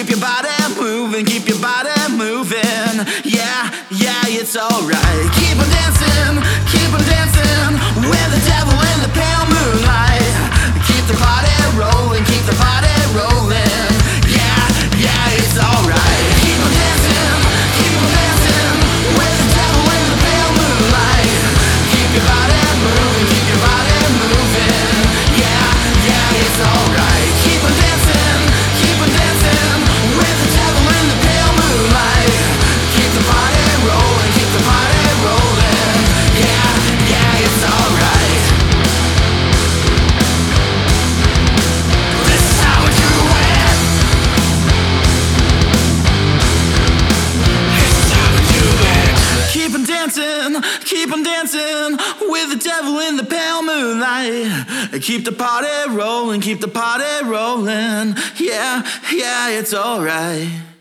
keep your body moving, keep your body moving. Yeah, yeah, it's alright. Keep on dancing with the devil in the pale moonlight. Keep the party rolling, keep the party rolling. Yeah, yeah, it's alright. Keep on dancing with the devil in the pale moonlight. Keep your body moving, keep your body moving. Yeah, yeah, it's alright. Keep on dancing with the devil in the pale moonlight. Keep the party rolling, keep the party rolling. Yeah, yeah, it's alright. This is how we do it. This is how we do it. Keep on dancing with the devil in the pale moonlight. Keep the party rolling, keep the party rolling. Yeah, yeah, it's alright.